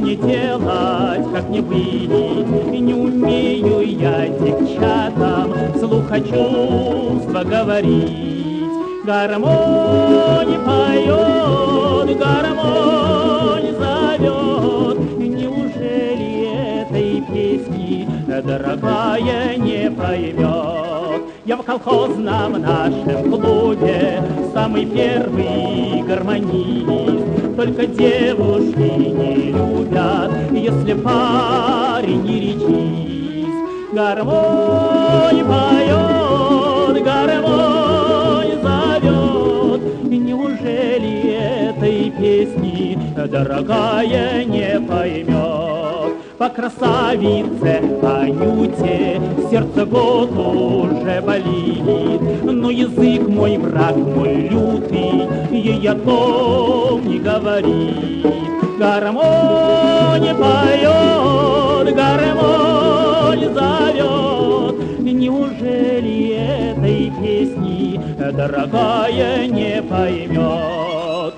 мне делать, как мне быть? Не умею я девчатам слуха чувства говорить. Гармонь поет, гармонь зовет. Неужели этой песни дорогая не поймет? Я в колхозном нашем клубе самый первый гармонист. Только девушки не любят, если парень не речист. Гармонь поет, гармонь зовет. Неужели этой песни дорогая не поймет? По красавице Анюте сердце год уже болит, но язык мой, враг мой лютый, ей о том не говорит. Гармонь поет, гармонь зовет. Неужели этой песни дорогая не поймет?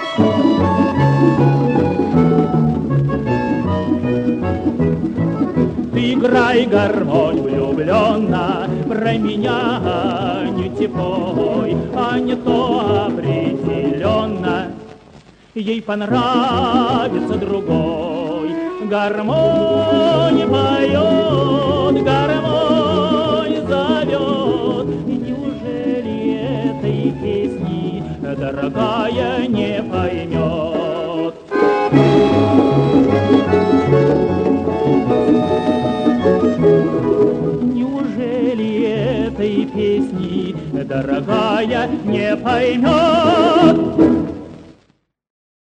Играй гармонь влюбленно, про меня не типой, а не то определенно ей понравится другой. Гармонь поет, гармонь зовет. Неужели этой песни дорогая не поймет? Неужели этой песни дорогая не поймет?